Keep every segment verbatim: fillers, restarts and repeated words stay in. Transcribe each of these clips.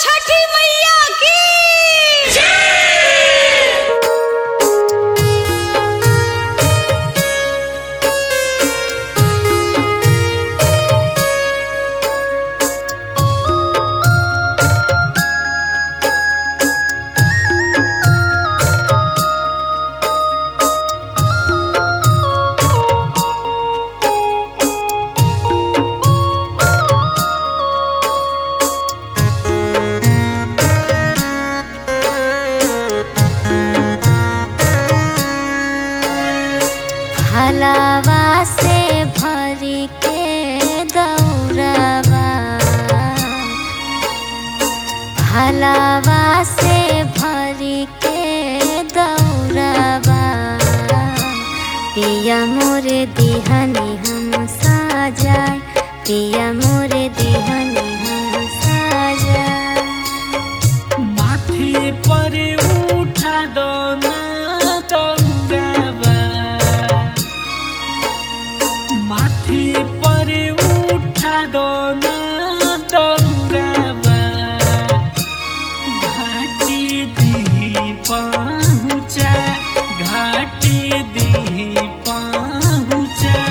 छठी मैया की हलावा से भरी के दौड़ावा, हलावा से भरी के दौड़ावा, पिया मोरे दिहनी हम साजाए, पिया मोरे दिहनी हम साजाए। माथे पर उठा दो ना दौड़ावा, माथे पर उठा दो ना दौड़ावा, घाटी दी पहुँचा, घाटी दी पहुँचा।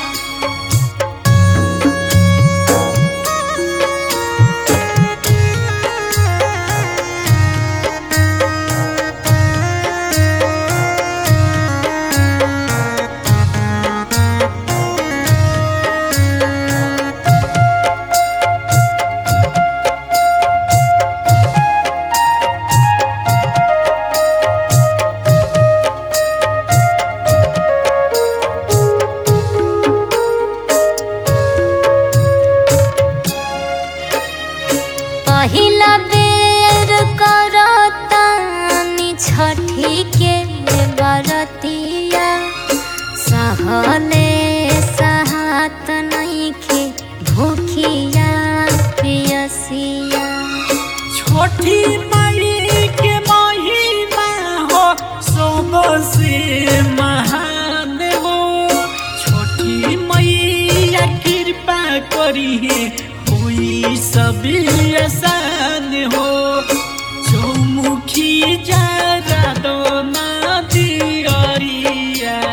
पहिला बेर करतानी छठी के बरतिया, सहले सहात नइखे भूखिया पियसिया। छोटी माई के महिमा हो सबसे महान हो, छोटी मैया कृपा करी हुई सभी आसान हो। चौमुखी जरा दो ना दियरिया,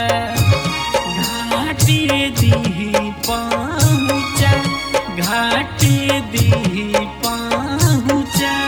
घाटी दी पहुँचा, घाटी दी पहुँचा।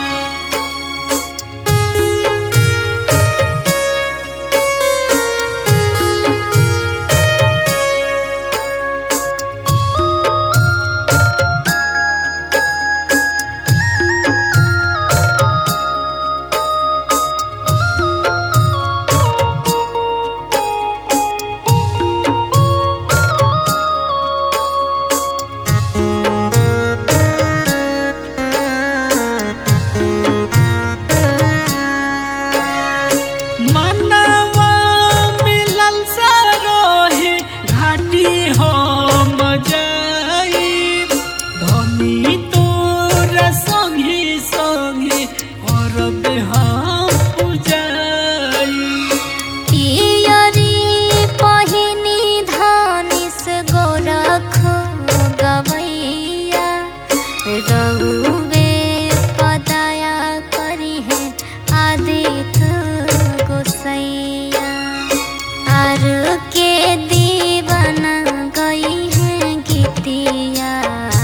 मनवा मिलल सरोहे घाटी हम जाई, धनी तोरा संगे संगे करब हम पूजाई। पियरी पहिनी धनिस गोरख गवैया, रहुवे पदाया करी है आदित्य गोसैया। आर के दीवाना गई है गीतिया,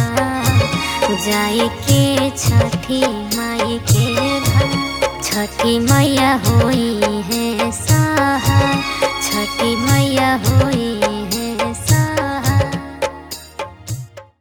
जाए के छठी माई के घर, छठी मैया होई है